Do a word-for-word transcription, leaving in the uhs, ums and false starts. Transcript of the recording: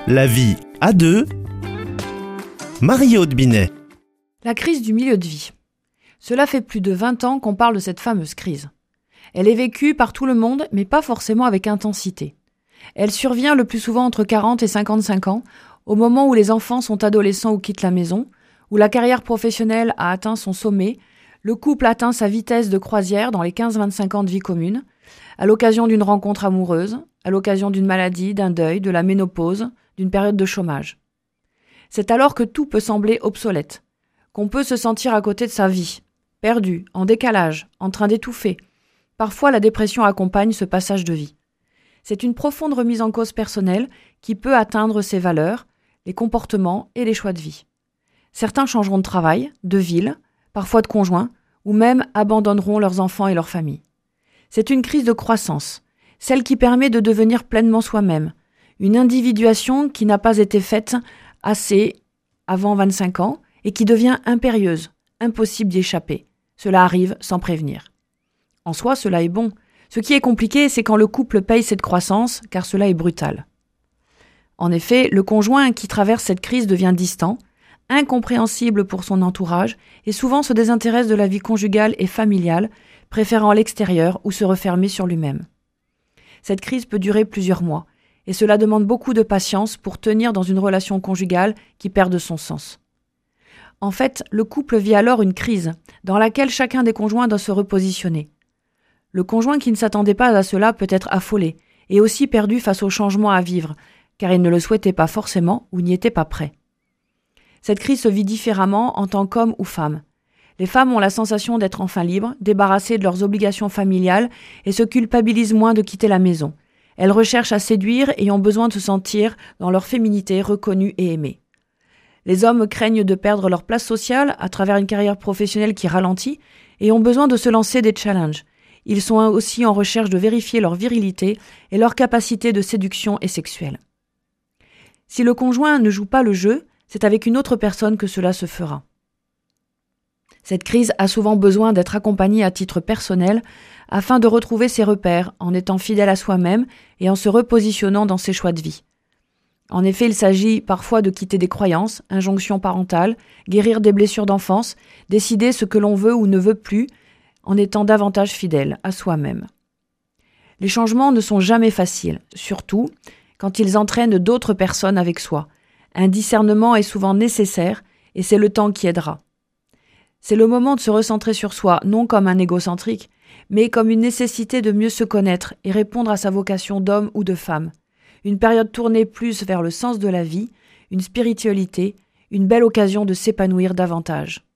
La vie à deux. Marie-Aude Binet. La crise du milieu de vie. Cela fait plus de vingt ans qu'on parle de cette fameuse crise. Elle est vécue par tout le monde, mais pas forcément avec intensité. Elle survient le plus souvent entre quarante et cinquante-cinq ans, au moment où les enfants sont adolescents ou quittent la maison, où la carrière professionnelle a atteint son sommet, le couple atteint sa vitesse de croisière dans les quinze à vingt-cinq ans de vie commune, à l'occasion d'une rencontre amoureuse, à l'occasion d'une maladie, d'un deuil, de la ménopause, d'une période de chômage. C'est alors que tout peut sembler obsolète, qu'on peut se sentir à côté de sa vie, perdu, en décalage, en train d'étouffer. Parfois, la dépression accompagne ce passage de vie. C'est une profonde remise en cause personnelle qui peut atteindre ses valeurs, les comportements et les choix de vie. Certains changeront de travail, de ville, parfois de conjoint, ou même abandonneront leurs enfants et leur famille. C'est une crise de croissance, celle qui permet de devenir pleinement soi-même, une individuation qui n'a pas été faite assez avant vingt-cinq ans et qui devient impérieuse, impossible d'y échapper. Cela arrive sans prévenir. En soi, cela est bon. Ce qui est compliqué, c'est quand le couple paye cette croissance, car cela est brutal. En effet, le conjoint qui traverse cette crise devient distant, incompréhensible pour son entourage et souvent se désintéresse de la vie conjugale et familiale, préférant l'extérieur ou se refermer sur lui-même. Cette crise peut durer plusieurs mois, et cela demande beaucoup de patience pour tenir dans une relation conjugale qui perd de son sens. En fait, le couple vit alors une crise, dans laquelle chacun des conjoints doit se repositionner. Le conjoint qui ne s'attendait pas à cela peut être affolé, et aussi perdu face au changement à vivre, car il ne le souhaitait pas forcément ou n'y était pas prêt. Cette crise se vit différemment en tant qu'homme ou femme. Les femmes ont la sensation d'être enfin libres, débarrassées de leurs obligations familiales et se culpabilisent moins de quitter la maison. Elles recherchent à séduire et ont besoin de se sentir dans leur féminité reconnue et aimée. Les hommes craignent de perdre leur place sociale à travers une carrière professionnelle qui ralentit et ont besoin de se lancer des challenges. Ils sont aussi en recherche de vérifier leur virilité et leur capacité de séduction et sexuelle. Si le conjoint ne joue pas le jeu, c'est avec une autre personne que cela se fera. Cette crise a souvent besoin d'être accompagnée à titre personnel afin de retrouver ses repères en étant fidèle à soi-même et en se repositionnant dans ses choix de vie. En effet, il s'agit parfois de quitter des croyances, injonctions parentales, guérir des blessures d'enfance, décider ce que l'on veut ou ne veut plus en étant davantage fidèle à soi-même. Les changements ne sont jamais faciles, surtout quand ils entraînent d'autres personnes avec soi. Un discernement est souvent nécessaire et c'est le temps qui aidera. C'est le moment de se recentrer sur soi, non comme un égocentrique, mais comme une nécessité de mieux se connaître et répondre à sa vocation d'homme ou de femme. Une période tournée plus vers le sens de la vie, une spiritualité, une belle occasion de s'épanouir davantage.